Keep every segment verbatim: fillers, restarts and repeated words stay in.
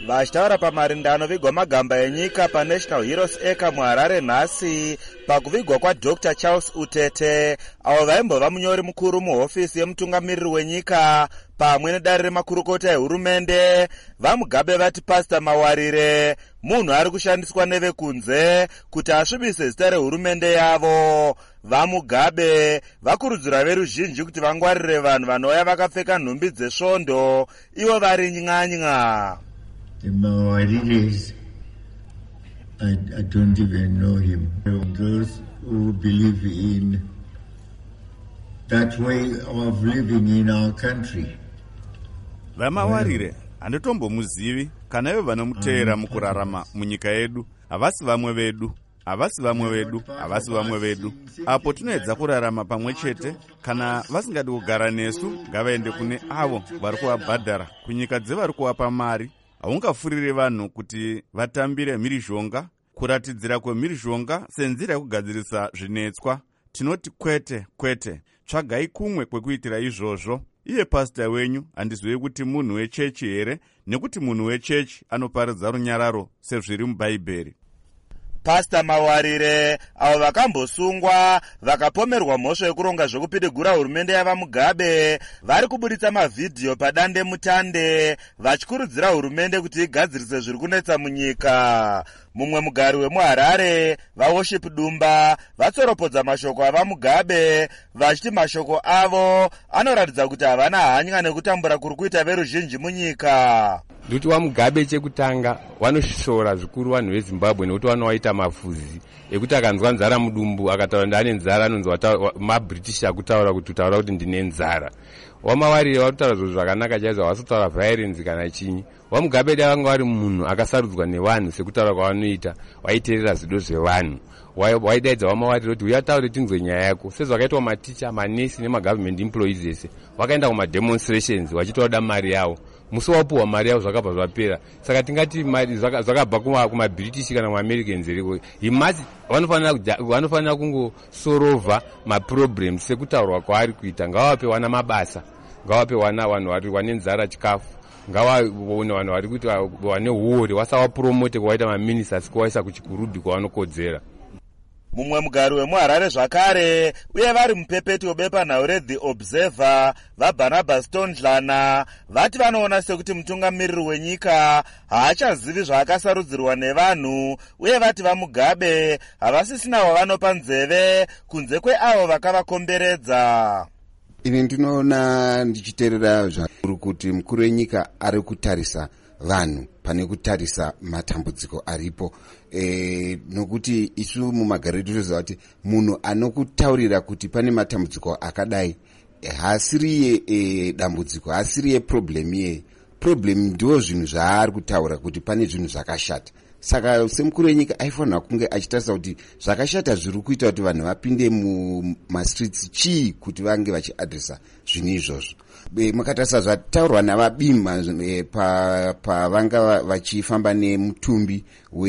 Vachitaura pamarindano vigwa magamba enyika paNational Heroes Acre muHarare nhasi pakuvigwa kwaDr Charles Utete, avo vaimbova munyori mukuru muhofisi yemutungamiriri wenyika pamwe nedare remakurukota ehurumende. VaMugabe vati Pastor Mawarire munhu ari kushandiswa nevekunze kuti asvibise zita rehurumende yavo. VaMugabe vakurudzira veruzhinji kuti vangwarire vanhu vanouya vakapfeka nhumbi dzesvondo ivo vari nyanya. The Mawariris, I, I don't even know him. Those who believe in that way of living in our country. VaMawarire handitombomuzivi kana ivo vanomuteera mukurarama munyika yedu. Havasi vamwe vedu, havasi vamwe vedu, havasi vamwe vedu. Apo tinoedza kurarama pamwe chete. Kana vasingadi kugara nesu, ngavaende kune avo vari kuvabhadhara kunyika dzevari kuvapa mari. Haungafurire vanhu kuti vatambire mhirizhonga, kuratidzira kwemhirizhonga senzira yekugadzirisa zvinetswa. Tinoti kwete, kwete, tsvagai kumwe kwekuitira izvozvo. Iye pastor wenyu handizivi kuti munhu wechechi here, nekuti munhu wechechi anoparidza runyararo sezviri mubhaibheri. Pastor Mawarire avo vakambosungwa vakapomerwa mhosva yekuronga zvokupidigura hurumende yavaMugabe vari kubuditsa mavhidhiyo padande mutande vachikurudzira hurumende kuti igadzirise zviri kunetsa munyika. Mumwe mugari wemuHarare, vaWorship Dumba, vatsoropodza mashoko avaMugabe vachiti mashoko avo anoratidza kuti havana hanya nekutambura kuri kuita veruzhinji munyika. Nduti vaMugabe chekutanga vanoshoora zvikuru vanhu veZimbabwe nekuti vanowaita mafuzi ekuti akanzwa nzara mudumbu akataura ndane nzara anonzi maBritish akutaura kuti utaura kuti ndine nzara. VaMawarire vatutaura zvinhu zvakanaka chaizvo, havasitaura violence kana chinyi. VaMugabe dai vanga vari munhu akasarudzwa nevanhu sekutaura kwavanoita, vaiteerera zido zvevanhu. Waidaidza VaMawarire kuti uyataure tinzwe nyaya yako. Sezvakaitwa maticha, manesi nemagovernment employees ese vakaenda kumademonstrations vachitoda mari yavo. Musi wapuhwa mari yavo zvakabva zvapera. Saka tingati mari zvakabva kumaBritish kana kumaAmericans here. Imasi vanofanira kungosorova maproblems sekutaurwa kwaari kuita. Ngavape wana mabasa, ngavape wana vanhu vari vane nzara chikafu, ngavaone vanhu vari kuti vane huori vasawapromote kuvaita maministers kuvaisa kuchikurudhi kwavanokodzera. Mumwe mugari wemuHarare zvakare uye vari mupepeti webepanhau reThe Observer, vaBarnabas Tondlana vati vanoona sekuti mutungamiriri wenyika haachazivi zvaakasarudzirwa nevanhu, uye vati vaMugabe havasisina wavanopa nzeve kunze kweavo vakavakomberedza. Ini ndinoona ndichiteerera zvikuru kuti mukuru wenyika ari kutarisa vanhu pane kutarisa matambudziko aripo. E, nokuti isu mumagariro tinoziva kuti munhu anokutaurira kuti pane matambudziko akadai haasiriye e, dambudziko, haasiriye problem ye. Problem ndiwo zvinhu zvaari kutaura kuti pane zvinhu zvakashata. Saka semukuru wenyika aifanira kunge achitarisa kuti zvakashata zviri kuita kuti vanhu vapinde mumastreets chii kuti vange vachiadresa zvinhu izvozvo. Makatarisa zvataurwa navaBima e, pavanga vachifamba nemutumbi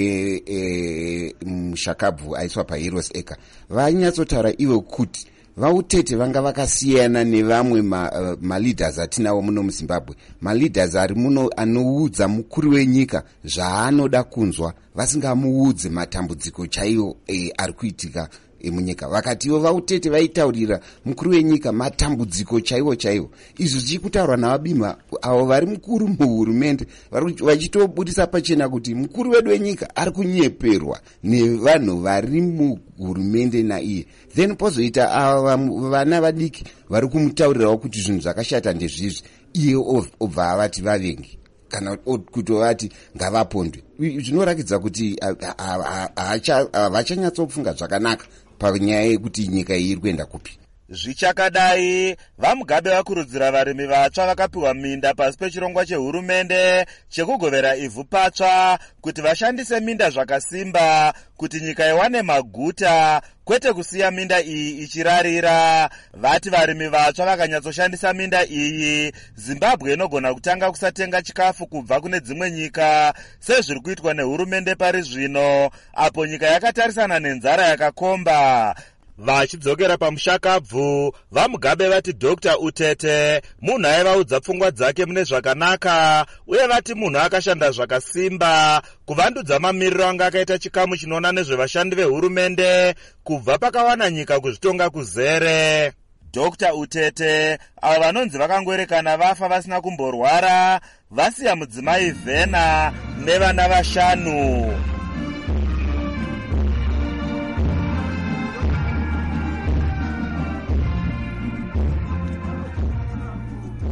wemushakabvu e, aiswa paHeroes Acre, vainyatsotaura ivo kuti vaUtete vanga vakasiyana nevamwe maleaders ma atinawo muno muZimbabwe. Maleaders ari muno anoudza mukuru wenyika zvaanoda kunzwa, vasingamuudze matambudziko chaiwo e, ari kuitika e, munyika. Vakati ivo vaUtete vaitaurira mukuru wenyika matambudziko chaiwo chaiwo. Izvi zvichikutaurwa navaBima avo vari mukuru muhurumende vachitobudisa pachena kuti mukuru wedu wenyika ari kunyeperwa nevanhu vari muhurumende naiye. Then pozoita ava vana vadiki vari kumutaurirawo kuti zvinhu zvakashata ndezvizvi, iye obva avati vavengi kana kutovati ngavapondwe. Zvinorakidza kuti havachanyatsofunga zvakanaka panyaya yekuti nyika iyi iri kuenda kupi. Zvichakadai, vaMugabe vakurudzira varimi vatsva vakapiwa minda pasi pechirongwa chehurumende chekugovera ivhu patsva kuti vashandise minda zvakasimba kuti nyika iwane maguta, kwete kusiya minda iyi ichirarira. Vati varimi vatsva vakanyatsoshandisa minda iyi, Zimbabwe inogona kutanga kusatenga chikafu kubva kune dzimwe nyika sezviri kuitwa nehurumende pari zvino, apo nyika yakatarisana nenzara yakakomba. Vachidzokera pamushakabvu, vamugabe vati Doctor Utete munhu aivaudza pfungwa dzake mune zvakanaka, uye vati munhu akashanda zvakasimba kuvandudza mamiriro anga akaita chikamu chinoona nezvevashandi vehurumende kubva pakawana nyika kuzvitonga kuzere. Doctor Utete, avo vanonzi vakangoerekana vafa vasina kumborwara, vasiya mudzimai Vhena nevana vashanu.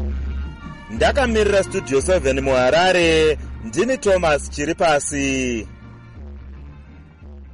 Ndakamirira Studio seven muHarare, ndini Thomas Chiripasi.